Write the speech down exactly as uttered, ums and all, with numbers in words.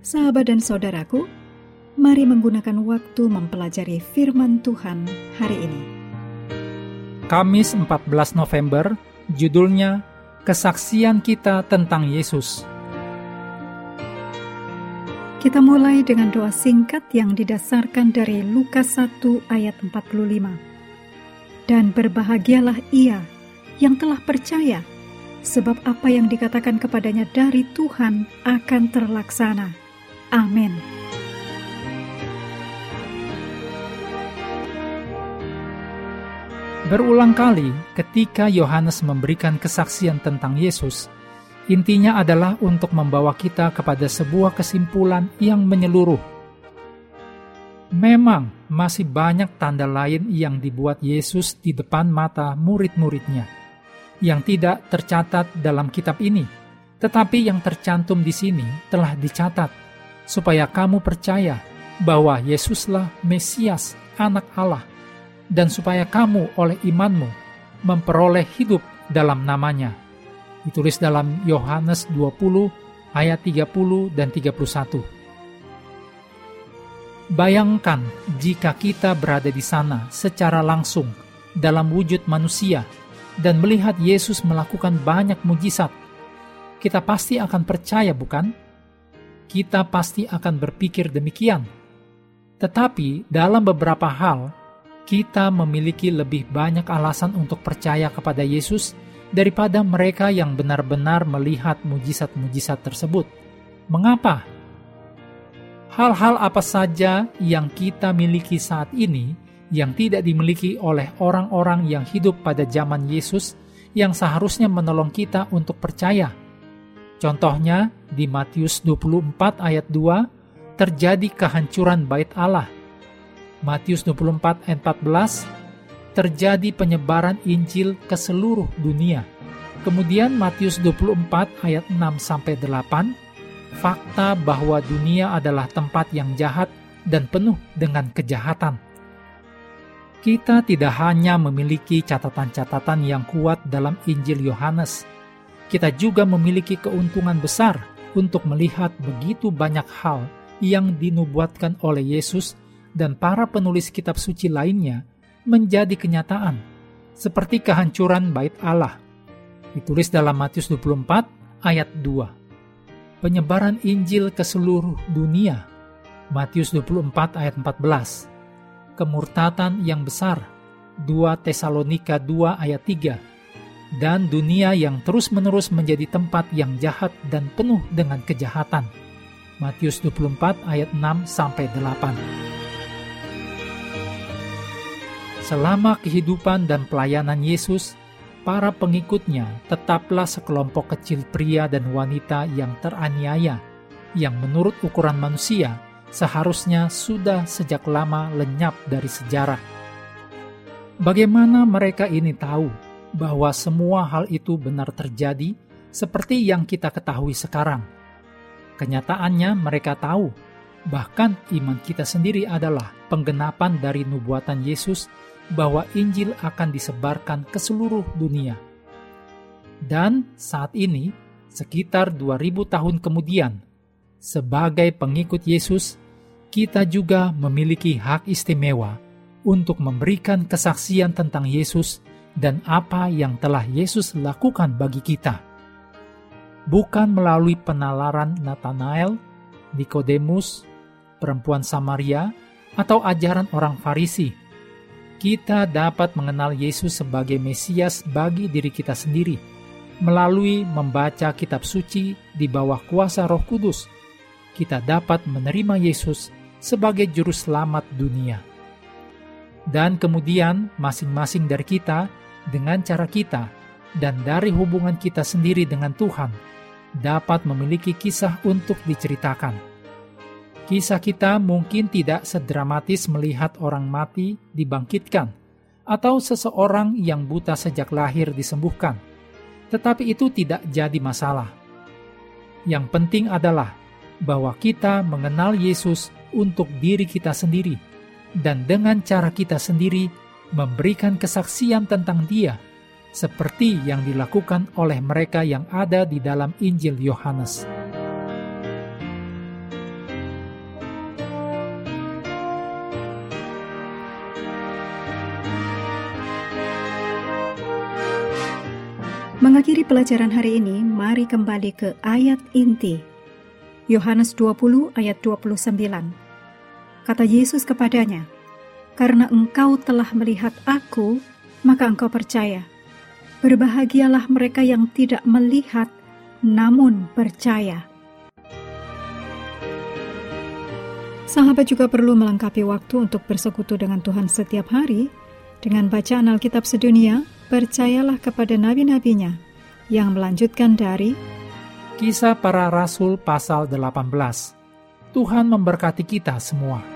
Sahabat dan saudaraku, mari menggunakan waktu mempelajari firman Tuhan hari ini. Kamis empat belas November, judulnya Kesaksian Kita Tentang Yesus. Kita mulai dengan doa singkat yang didasarkan dari Lukas satu ayat empat puluh lima. Dan berbahagialah ia yang telah percaya, sebab apa yang dikatakan kepadanya dari Tuhan akan terlaksana. Amin. Berulang kali ketika Yohanes memberikan kesaksian tentang Yesus, intinya adalah untuk membawa kita kepada sebuah kesimpulan yang menyeluruh. Memang masih banyak tanda lain yang dibuat Yesus di depan mata murid-muridnya, yang tidak tercatat dalam kitab ini, tetapi yang tercantum di sini telah dicatat, supaya kamu percaya bahwa Yesuslah Mesias, Anak Allah, dan supaya kamu oleh imanmu memperoleh hidup dalam namanya. Ditulis dalam Yohanes dua puluh ayat tiga puluh dan tiga puluh satu. Bayangkan jika kita berada di sana secara langsung dalam wujud manusia dan melihat Yesus melakukan banyak mujizat. Kita pasti akan percaya, bukan? Kita pasti akan berpikir demikian. Tetapi dalam beberapa hal, kita memiliki lebih banyak alasan untuk percaya kepada Yesus daripada mereka yang benar-benar melihat mujizat-mujizat tersebut. Mengapa? Hal-hal apa saja yang kita miliki saat ini yang tidak dimiliki oleh orang-orang yang hidup pada zaman Yesus yang seharusnya menolong kita untuk percaya? Contohnya, di Matius dua puluh empat ayat dua, terjadi kehancuran bait Allah. Matius dua puluh empat ayat empat belas, terjadi penyebaran Injil ke seluruh dunia. Kemudian Matius dua puluh empat ayat enam sampai delapan, fakta bahwa dunia adalah tempat yang jahat dan penuh dengan kejahatan. Kita tidak hanya memiliki catatan-catatan yang kuat dalam Injil Yohanes, kita juga memiliki keuntungan besar untuk melihat begitu banyak hal yang dinubuatkan oleh Yesus dan para penulis kitab suci lainnya menjadi kenyataan, seperti kehancuran bait Allah. Ditulis dalam Matius dua puluh empat ayat dua. Penyebaran Injil ke seluruh dunia. Matius dua puluh empat ayat empat belas. Kemurtatan yang besar. dua Tesalonika dua ayat tiga. Dan dunia yang terus-menerus menjadi tempat yang jahat dan penuh dengan kejahatan. Matius dua puluh empat ayat enam sampai delapan. Selama kehidupan dan pelayanan Yesus, para pengikutnya tetaplah sekelompok kecil pria dan wanita yang teraniaya, yang menurut ukuran manusia seharusnya sudah sejak lama lenyap dari sejarah. Bagaimana mereka ini tahu bahwa semua hal itu benar terjadi seperti yang kita ketahui sekarang? Kenyataannya mereka tahu, bahkan iman kita sendiri adalah penggenapan dari nubuatan Yesus bahwa Injil akan disebarkan ke seluruh dunia. Dan saat ini, sekitar dua ribu tahun kemudian, sebagai pengikut Yesus, kita juga memiliki hak istimewa untuk memberikan kesaksian tentang Yesus dan apa yang telah Yesus lakukan bagi kita. Bukan melalui penalaran Nathanael, Nikodemus, perempuan Samaria, atau ajaran orang Farisi. Kita dapat mengenal Yesus sebagai Mesias bagi diri kita sendiri, melalui membaca kitab suci di bawah kuasa Roh Kudus. Kita dapat menerima Yesus sebagai juru selamat dunia. Dan kemudian masing-masing dari kita, dengan cara kita dan dari hubungan kita sendiri dengan Tuhan, dapat memiliki kisah untuk diceritakan. Kisah kita mungkin tidak sedramatis melihat orang mati dibangkitkan, atau seseorang yang buta sejak lahir disembuhkan, tetapi itu tidak jadi masalah. Yang penting adalah bahwa kita mengenal Yesus untuk diri kita sendiri, dan dengan cara kita sendiri memberikan kesaksian tentang Dia, seperti yang dilakukan oleh mereka yang ada di dalam Injil Yohanes. Mengakhiri pelajaran hari ini, mari kembali ke ayat inti. Yohanes dua puluh ayat dua puluh sembilan. Kata Yesus kepadanya, "Karena engkau telah melihat aku, maka engkau percaya. Berbahagialah mereka yang tidak melihat, namun percaya." Sahabat juga perlu melengkapi waktu untuk bersekutu dengan Tuhan setiap hari dengan bacaan Alkitab sedunia. Percayalah kepada nabi-nabinya yang melanjutkan dari Kisah Para Rasul pasal delapan belas. Tuhan memberkati kita semua.